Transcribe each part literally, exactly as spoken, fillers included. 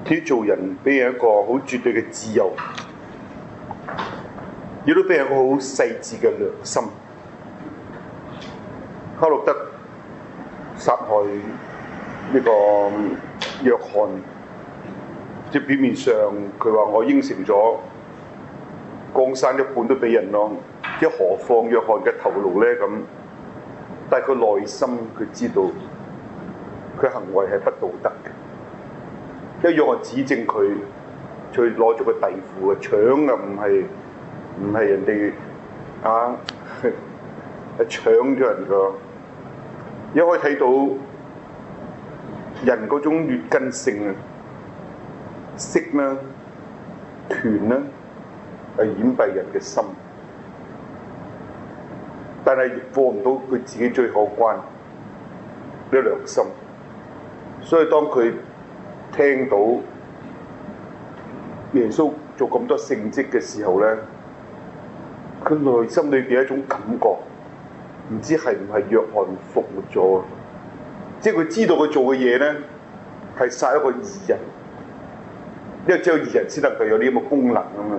佢做人俾人一個好絕對嘅自由，亦都俾人一個好細緻嘅良心。哈洛德殺害呢個約翰，即係表面上佢話我應承咗江山一半都俾人咯，即係何況約翰嘅頭顱咧咁？但係佢內心佢知道佢行為係不道德嘅。因為約翰指證佢，佢攞咗個弟婦嘅搶啊，唔係唔係人哋啊，係搶咗人個。一可以睇到人嗰種劣根性啊，色啦、權啦，係掩蔽人嘅心，但係過唔到佢自己最可關呢良心。所以當佢聽到耶穌做咁多聖蹟嘅時候咧，佢內心裏邊有一種感覺，唔知係唔係約翰復活咗？即係佢知道佢做嘅嘢咧係殺一個義人，因為只有義人先能夠有呢咁嘅功能啊嘛。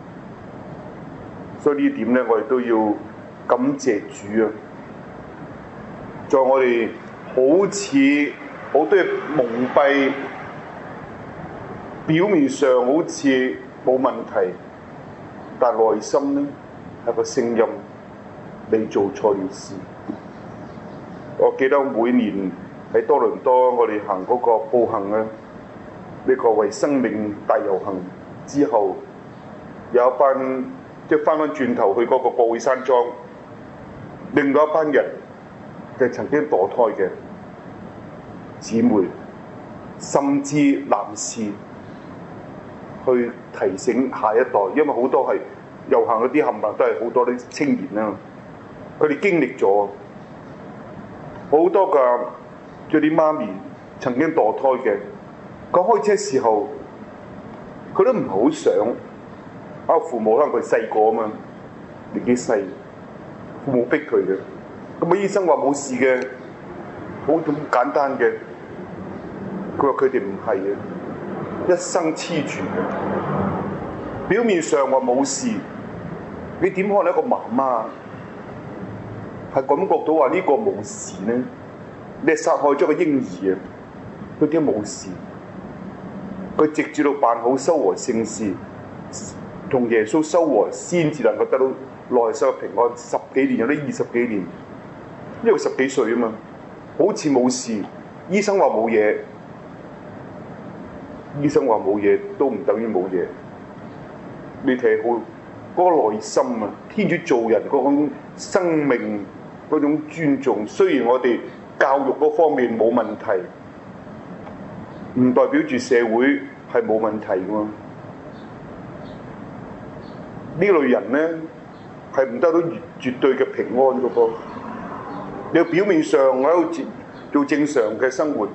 所以呢點咧，我哋都要感謝主啊！在我哋好似好多嘢蒙蔽，表面上好似冇問題，但內心咧係個聲音，你做錯了事。我記得每年喺多倫多，我哋行嗰個步行啊，呢個為生命大遊行之後，有一班即係翻返轉頭去嗰個國會山莊，另外一班人就係曾經墮胎嘅姊妹，甚至男士。去提醒下一代，因為好多係遊行嗰啲冚唪唥都係好多啲青年啦，佢哋經歷咗好多個，即啲媽咪曾經墮胎嘅，佢開車時候佢都唔係好想，啊父母可能佢細個啊嘛，年紀細，父母逼佢嘅，咁啊醫生話冇事嘅，好咁簡單嘅，佢話佢哋唔係嘅。一生黐住嘅，表面上話冇事，你點可能一個媽媽係感覺到話呢個冇事呢？你係殺害咗個嬰兒啊！佢點冇事？佢直至到辦好修和聖事，同耶穌修和，先至能夠得到內心嘅平安。十幾年有啲二十幾年，因為十幾歲啊嘛，好似冇事，醫生話冇嘢。醫生話冇嘢，都唔等於冇嘢。你睇好嗰個內心啊，天主做人嗰種生命嗰種尊重。雖然我哋教育嗰方面冇問題，唔代表住社會係冇問題㗎。呢類人咧係唔得到絕對嘅平安㗎噃。你表面上喺度做正常嘅生活。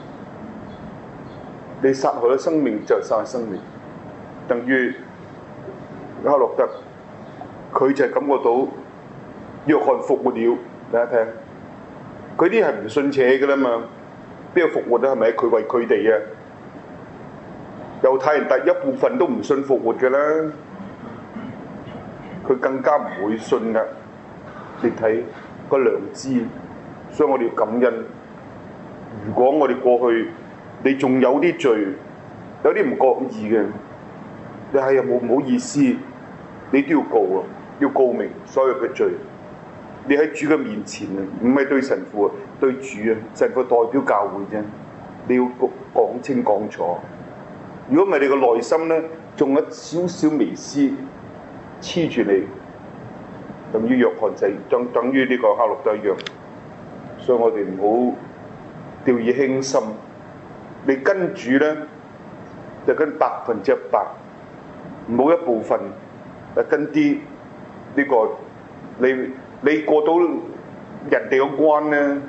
你殺害咗生命就殺害生命，等於哈洛德，佢就係感覺到約翰復活了。大家聽，佢啲係唔信邪嘅啦嘛，邊個復活咧？係咪佢為佢哋啊？猶太人第一部分都唔信復活嘅啦，佢更加唔會信噶。你睇個良知，所以我哋要感恩。如果我哋過去，你仲有啲罪，有啲唔覺意嘅，你係又冇唔好意思，你都要告啊，要告明所有嘅罪。你喺主嘅面前啊，唔係對神父啊，對主啊，神父代表教會啫，你要講清講楚。如果唔係，你個內心咧，仲有少少微絲黐住你，等於約翰仔，等等於呢個哈洛德一樣。所以我哋唔好掉以輕心。你跟主咧，就跟百分之一百，唔好一部分，誒跟啲呢個你你過到人哋嘅關咧，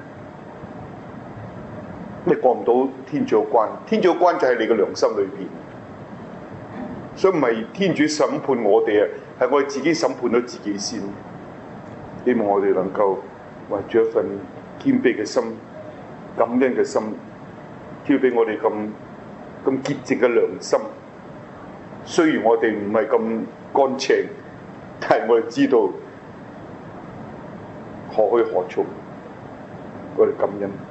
你過唔到天主嘅關。天主嘅關就喺你嘅良心裏邊，所以唔係天主審判我哋啊，係我哋自己審判咗自己先。希望我哋能夠懷住一份謙卑嘅心、感恩嘅心。叫俾我哋咁咁潔淨嘅良心。雖然我哋唔係咁乾淨，但係我哋知道何去何從，我哋感恩。